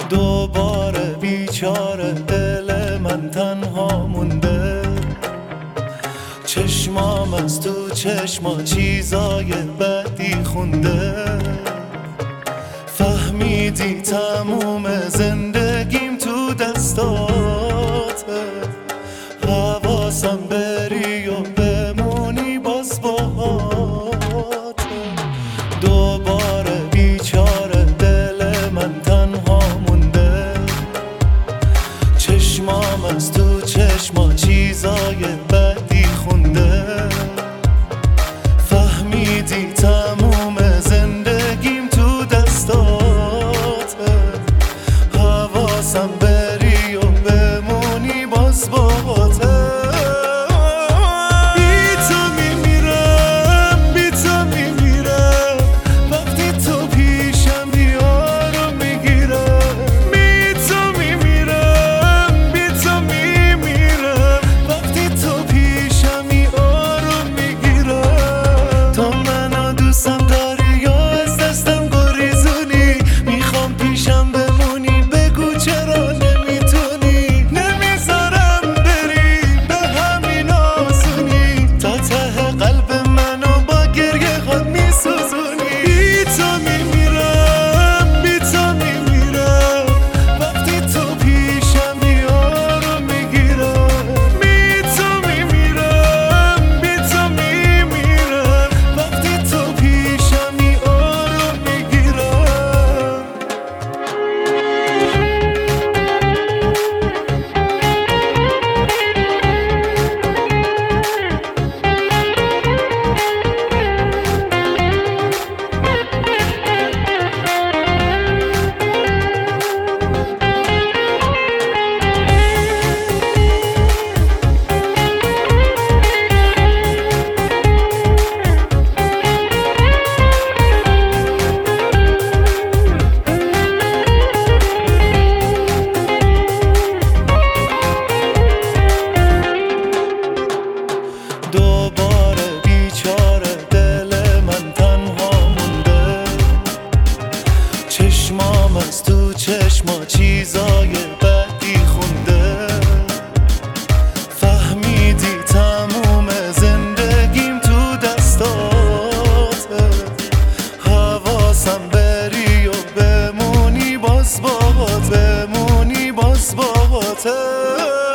دوباره بیچاره دل من تنها مونده، چشمام از تو چشما چیزای بدی خونده. فهمیدی تموم زندگیم تو دستاته، حواسم بری و بمونی باز باهاته. دوباره بیچاره دل من تنها مونده، چشمام از تو چشما چیزای بدی خونده. فهمیدی تموم زندگیم تو دستاته، حواسم بری و بمونی باز باهاته. دوباره بیچاره دل من تنها مونده، چشمام از تو چشما چیزای بدی خونده. فهمیدی تموم زندگیم تو دستاته، حواسم بری و بمونی باز باهاته، بمونی باز باهاته.